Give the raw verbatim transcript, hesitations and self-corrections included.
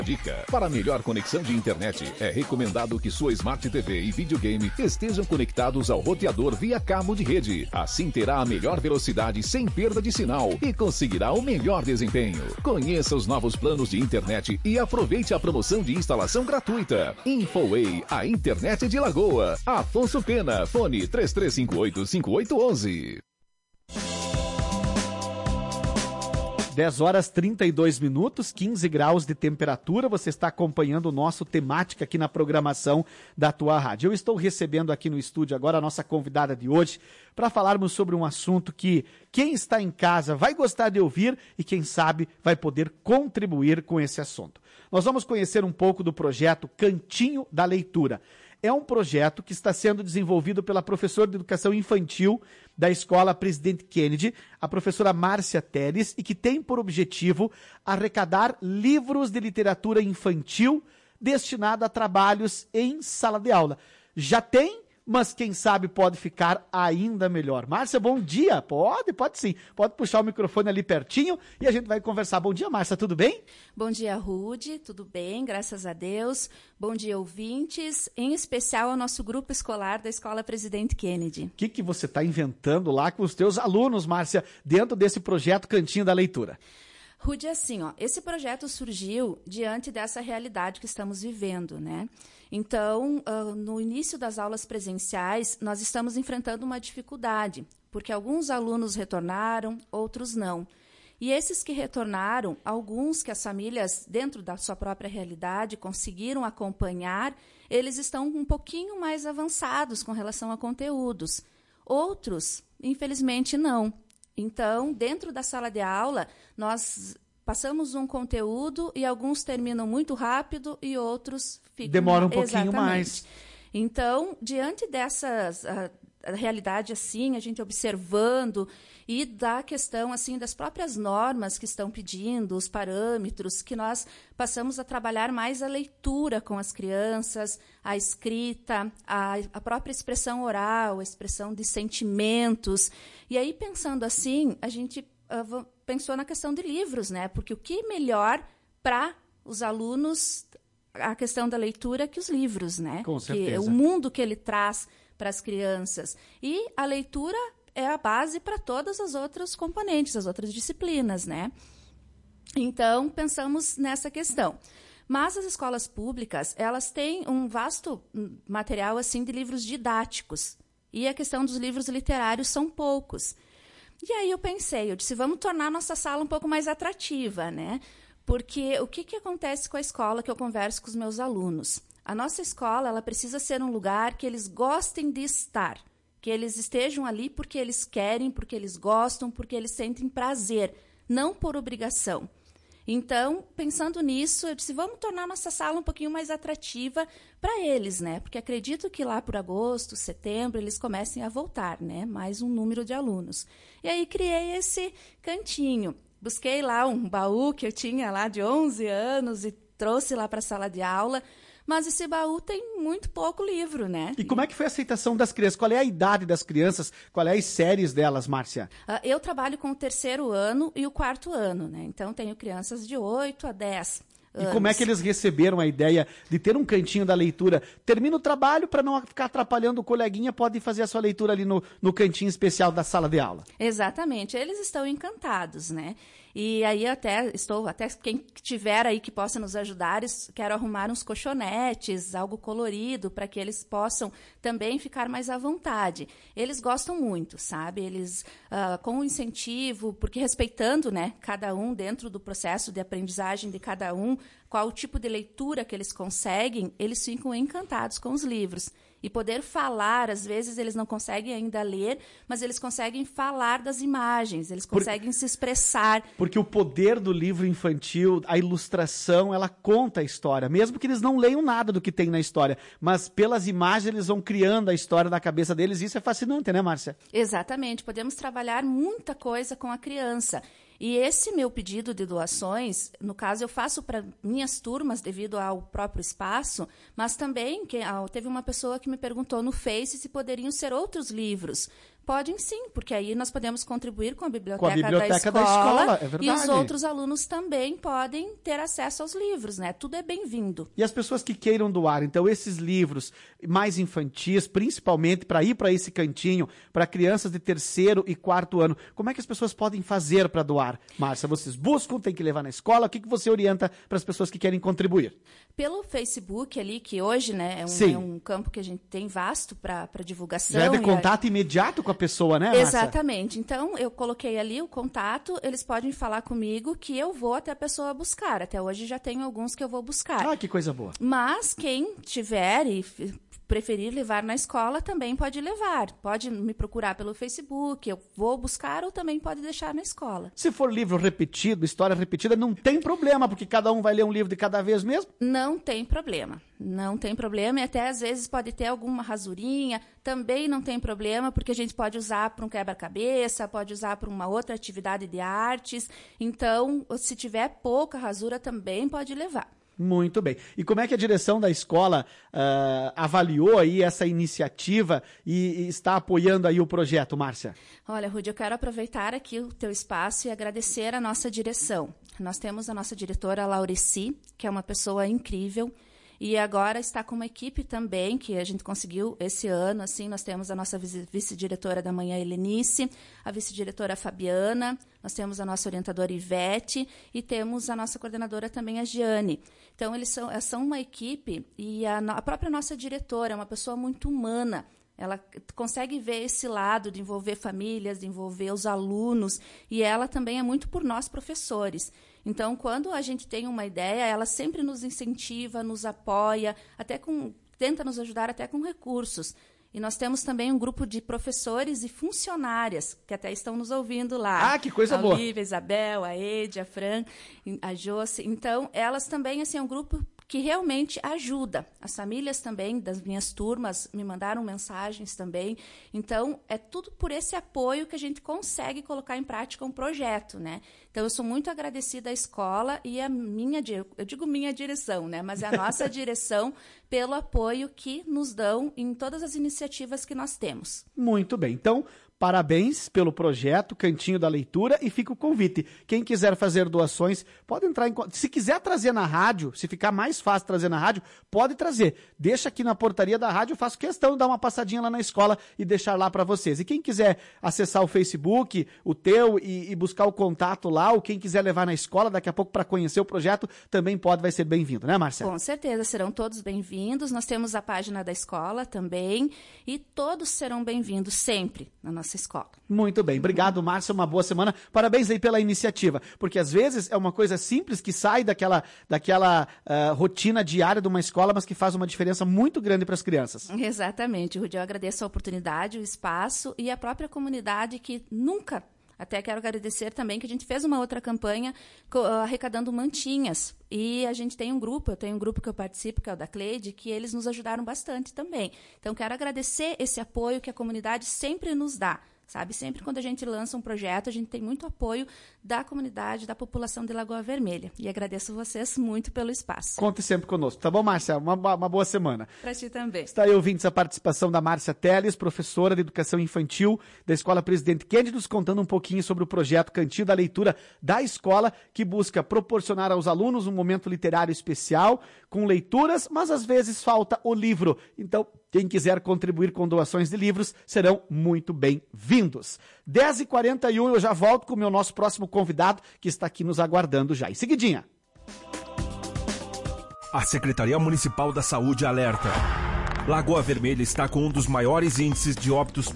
Dica: para melhor conexão de internet, é recomendado que sua Smart T V e videogame estejam conectados ao roteador via cabo de rede. Assim terá a melhor velocidade sem perda de sinal e conseguirá o melhor desempenho. Conheça os novos planos de internet e aproveite a promoção de instalação gratuita. Infoway, a internet de Lagoa. Afonso Pena, fone três três cinco oito, cinco oito um um. dez horas e trinta e dois minutos, quinze graus de temperatura. Você está acompanhando o nosso Temática aqui na programação da tua rádio. Eu estou recebendo aqui no estúdio agora a nossa convidada de hoje para falarmos sobre um assunto que quem está em casa vai gostar de ouvir e quem sabe vai poder contribuir com esse assunto. Nós vamos conhecer um pouco do projeto Cantinho da Leitura. É um projeto que está sendo desenvolvido pela professora de educação infantil da Escola Presidente Kennedy, a professora Márcia Teles, e que tem por objetivo arrecadar livros de literatura infantil destinado a trabalhos em sala de aula. Já tem, mas quem sabe pode ficar ainda melhor. Márcia, bom dia. Pode, pode sim. Pode puxar o microfone ali pertinho e a gente vai conversar. Bom dia, Márcia, tudo bem? Bom dia, Rude, tudo bem, graças a Deus. Bom dia, ouvintes, em especial ao nosso grupo escolar da Escola Presidente Kennedy. O que, que você está inventando lá com os teus alunos, Márcia, dentro desse projeto Cantinho da Leitura? Rude, assim, ó, esse projeto surgiu diante dessa realidade que estamos vivendo, né? Então, uh, no início das aulas presenciais, nós estamos enfrentando uma dificuldade, porque alguns alunos retornaram, outros não. E esses que retornaram, alguns que as famílias, dentro da sua própria realidade, conseguiram acompanhar, eles estão um pouquinho mais avançados com relação a conteúdos. Outros, infelizmente, não. Então, dentro da sala de aula, nós passamos um conteúdo e alguns terminam muito rápido e outros ficam... Demora um pouquinho Exatamente. mais. Então, diante dessas... A, a realidade assim, a gente observando e da questão assim das próprias normas que estão pedindo, os parâmetros, que nós passamos a trabalhar mais a leitura com as crianças, a escrita, a, a própria expressão oral, a expressão de sentimentos. E aí, pensando assim, a gente uh, pensou na questão de livros, né? Porque o que melhor para os alunos, a questão da leitura, que os livros, né? Com certeza. Que o mundo que ele traz para as crianças. E a leitura é a base para todas as outras componentes, as outras disciplinas, né? Então, pensamos nessa questão. Mas as escolas públicas, elas têm um vasto material assim de livros didáticos. E a questão dos livros literários são poucos. E aí eu pensei, eu disse, vamos tornar a nossa sala um pouco mais atrativa, né? Porque o que, que acontece com a escola que eu converso com os meus alunos? A nossa escola, ela precisa ser um lugar que eles gostem de estar, que eles estejam ali porque eles querem, porque eles gostam, porque eles sentem prazer, não por obrigação. Então, pensando nisso, eu disse, vamos tornar a nossa sala um pouquinho mais atrativa para eles, né? Porque acredito que lá por agosto, setembro, eles comecem a voltar, né? Mais um número de alunos. E aí criei esse cantinho. Busquei lá um baú que eu tinha lá de onze anos e trouxe lá para a sala de aula. Mas esse baú tem muito pouco livro, né? E como é que foi a aceitação das crianças? Qual é a idade das crianças? Qual é as séries delas, Márcia? Uh, eu trabalho com o terceiro ano e o quarto ano, né? Então, tenho crianças de oito a dez anos. E como é que eles receberam a ideia de ter um cantinho da leitura? Termina o trabalho, para não ficar atrapalhando o coleguinha, pode fazer a sua leitura ali no, no cantinho especial da sala de aula. Exatamente. Eles estão encantados, né? E aí até estou, até quem tiver aí que possa nos ajudar, quero arrumar uns colchonetes, algo colorido, para que eles possam também ficar mais à vontade. Eles gostam muito, sabe? Eles, uh, com o incentivo, porque respeitando, né, cada um dentro do processo de aprendizagem de cada um, qual o tipo de leitura que eles conseguem, eles ficam encantados com os livros. E poder falar, às vezes eles não conseguem ainda ler, mas eles conseguem falar das imagens, eles conseguem Por... se expressar. Porque o poder do livro infantil, a ilustração, ela conta a história, mesmo que eles não leiam nada do que tem na história, mas pelas imagens eles vão criando a história na cabeça deles, e isso é fascinante, né, Márcia? Exatamente, podemos trabalhar muita coisa com a criança. E esse meu pedido de doações, no caso eu faço para minhas turmas devido ao próprio espaço, mas também que, ah, teve uma pessoa que me perguntou no Face se poderiam ser outros livros Podem sim, porque aí nós podemos contribuir com a biblioteca, com a biblioteca da escola, da escola, é verdade. E os outros alunos também podem ter acesso aos livros, né? Tudo é bem-vindo. E as pessoas que queiram doar, então, esses livros mais infantis, principalmente para ir para esse cantinho, para crianças de terceiro e quarto ano, como é que as pessoas podem fazer para doar? Márcia, vocês buscam, tem que levar na escola, o que, que você orienta para as pessoas que querem contribuir? Pelo Facebook ali, que hoje, né, é um, é um campo que a gente tem vasto para divulgação. Já é de contato a... imediato com a pessoa, né, Márcia? Exatamente. Então, eu coloquei ali o contato, eles podem falar comigo que eu vou até a pessoa buscar. Até hoje já tenho alguns que eu vou buscar. Ah, que coisa boa. Mas quem tiver e preferir levar na escola, também pode levar. Pode me procurar pelo Facebook, eu vou buscar, ou também pode deixar na escola. Se for livro repetido, história repetida, não tem problema, porque cada um vai ler um livro de cada vez mesmo? Não tem problema. Não tem problema, e até às vezes pode ter alguma rasurinha, também não tem problema, porque a gente pode usar para um quebra-cabeça, pode usar para uma outra atividade de artes. Então, se tiver pouca rasura, também pode levar. Muito bem. E como é que a direção da escola uh, avaliou aí essa iniciativa e, e está apoiando aí o projeto, Márcia? Olha, Rudy, eu quero aproveitar aqui o teu espaço e agradecer a nossa direção. Nós temos a nossa diretora, Laureci, que é uma pessoa incrível, e agora está com uma equipe também, que a gente conseguiu esse ano, assim, nós temos a nossa vice-diretora da manhã, Helenice, a vice-diretora Fabiana, nós temos a nossa orientadora Ivete e temos a nossa coordenadora também, a Giane. Então, eles são, são uma equipe e a, a própria nossa diretora é uma pessoa muito humana. Ela consegue ver esse lado de envolver famílias, de envolver os alunos, e ela também é muito por nós, professores. Então, quando a gente tem uma ideia, ela sempre nos incentiva, nos apoia, até com, tenta nos ajudar até com recursos. E nós temos também um grupo de professores e funcionárias que até estão nos ouvindo lá. Ah, que coisa a boa! A Lívia, a Isabel, a Ede, a Fran, a Josi. Então, elas também, assim, é um grupo que realmente ajuda. As famílias também das minhas turmas me mandaram mensagens também. Então, é tudo por esse apoio que a gente consegue colocar em prática um projeto, né? Então, eu sou muito agradecida à escola e à minha, eu digo minha direção, né? Mas é a nossa direção pelo apoio que nos dão em todas as iniciativas que nós temos. Muito bem. Então, parabéns pelo projeto Cantinho da Leitura e fica o convite. Quem quiser fazer doações, pode entrar em... Se quiser trazer na rádio, se ficar mais fácil trazer na rádio, pode trazer. Deixa aqui na portaria da rádio, eu faço questão de dar uma passadinha lá na escola e deixar lá para vocês. E quem quiser acessar o Facebook, o teu, e, e buscar o contato lá, ou quem quiser levar na escola daqui a pouco para conhecer o projeto, também pode, vai ser bem-vindo, né, Márcia? Com certeza, serão todos bem-vindos. Nós temos a página da escola também, e todos serão bem-vindos sempre na nossa escola. Muito bem, obrigado, Márcia, uma boa semana, parabéns aí pela iniciativa, porque às vezes é uma coisa simples que sai daquela, daquela uh, rotina diária de uma escola, mas que faz uma diferença muito grande para as crianças. Exatamente, Rudy, eu agradeço a oportunidade, o espaço e a própria comunidade que nunca... Até quero agradecer também que a gente fez uma outra campanha arrecadando mantinhas. E a gente tem um grupo, eu tenho um grupo que eu participo, que é o da Cleide, que eles nos ajudaram bastante também. Então, quero agradecer esse apoio que a comunidade sempre nos dá. Sabe, sempre quando a gente lança um projeto, a gente tem muito apoio da comunidade, da população de Lagoa Vermelha. E agradeço vocês muito pelo espaço. Conte sempre conosco. Tá bom, Márcia? Uma, uma boa semana. Para ti também. Está aí ouvindo a participação da Márcia Teles, professora de Educação Infantil da Escola Presidente Kennedy, nos contando um pouquinho sobre o projeto Cantinho da Leitura da escola, que busca proporcionar aos alunos um momento literário especial, com leituras, mas às vezes falta o livro. Então, quem quiser contribuir com doações de livros, serão muito bem-vindos. dez e quarenta e um, eu já volto com o meu nosso próximo convidado, que está aqui nos aguardando já. Em seguidinha. A Secretaria Municipal da Saúde alerta. Lagoa Vermelha está com um dos maiores índices de óbitos